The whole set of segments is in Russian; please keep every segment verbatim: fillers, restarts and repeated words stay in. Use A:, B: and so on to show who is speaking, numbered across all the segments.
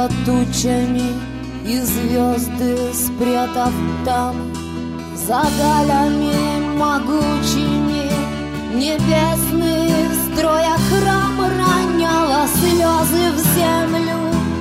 A: за тучами и звезды спрятав там, за далями могучими небесный, строя храм, роняла слезы в землю.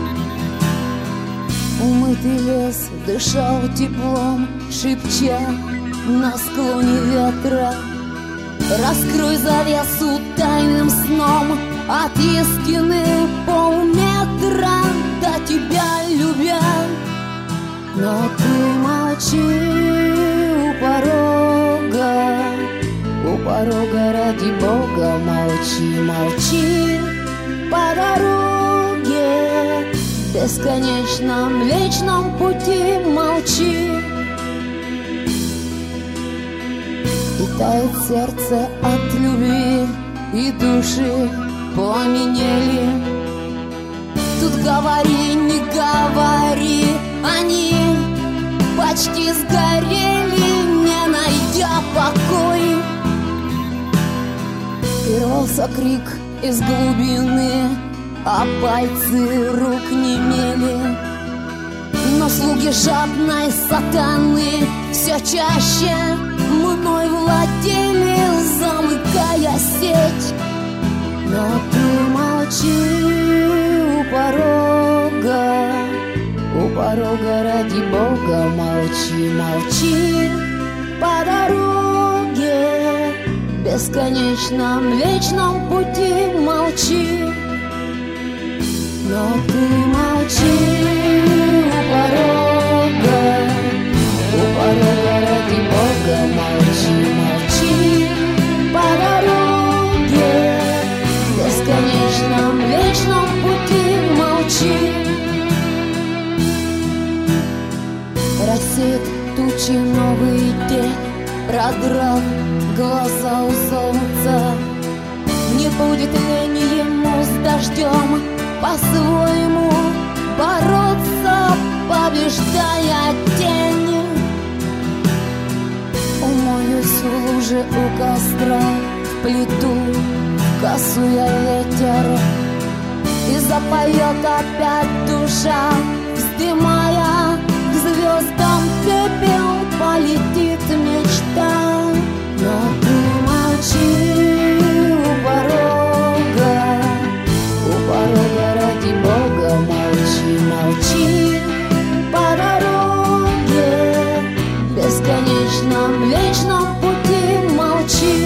A: Умытый лес дышал теплом, шепча на склоне ветра: раскрой завесу тайным сном, от Ескины полметра до тебя любя. Но ты молчи у порога, у порога, ради Бога, молчи, молчи по дороге, в бесконечном вечном пути молчи. И тает сердце от любви, и души пламенели. Тут говори, не говори, они почти сгорели, не найдя покой. И рвался крик из глубины, а пальцы рук немели. Но слуги жадной сатаны все чаще мной владели, замыкая сеть. Но ты молчи у порога, у порога, ради Бога, молчи, молчи по дороге, в бесконечном вечном пути молчи. Но ты молчи у порога, у порога, ради Бога, молчи, молчи по дороге, в бесконечном вечном пути молчи. Рассеет тучи новый день, продрав глаза у солнца. Не будет лени ему с дождем по-своему бороться, побеждая тень. Умоюсь в луже у костра, в плиту косу я ветер, и запоет опять душа, вздымая к звездам пепел, полетит мечта. Но ты молчи у порога, у порога, ради Бога, молчи, молчи по дороге, в бесконечном вечном пути молчи.